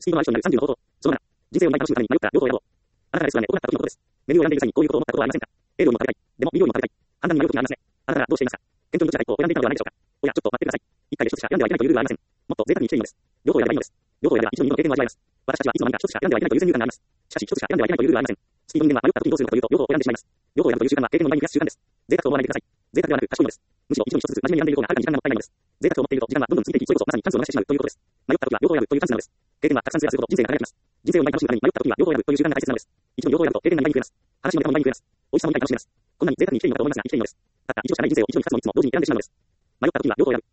スピードの相性になる30の方法。その7、人生を2倍楽しむために迷ったら両方を選ぼう。あなたがレストランで行った時のことです。メニューを選んでいる際にこういうことを思ったことはありませんか？ A 料理も食べたい。でも B 料理も食べたい。判断に迷う時がありますね。あなたならどうしていますか？検討にどちらか一方を選んでいたのではないでしょうか。おや、ちょっと待ってください。一回で一つしか選んではいけないというルールはありません。もっと贅沢に生きていいのです。両方選べばいいのです。両方選べば一度二度の経験を味わいます。私たちはいつの間にか一つしか選んではいけないという先入観があります。しかし一つしか選んではいけないというルールはありません。スピード人間は迷った時にどうするかというと、両方を選んでしまいます。両方を選ぶという習慣は経験の前に増やす習慣です。贅沢と思わないでください。贅沢ではなく賢いのです。むしろ一度に一つずつ真面目に選んでいる方がはるかに時間がもったいないのです。贅沢と思っていると時間はどんどん過ぎていき、それこそまさにチャンスを逃してしまうということです。迷った時は両方を選ぶというチャンスなのです。経験はたくさん増やすほど人生が輝きます。人生を2倍楽しむために迷った時は両方を選ぶという習慣が大切なのです。一度に両方を選ぶと経験が2倍に増えます。話もネタも2倍に増えます。美味しさも2倍楽しめます。こんなに贅沢に生きているのかと思いますが生きているのです。たった一度しかない人生を一度に2つも3つも同時に選んでしまうのです。迷った時は両方を選ぶ。